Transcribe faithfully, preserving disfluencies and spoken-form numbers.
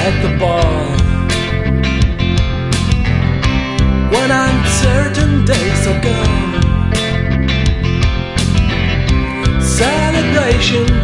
at the ball. When uncertain days are gone, celebration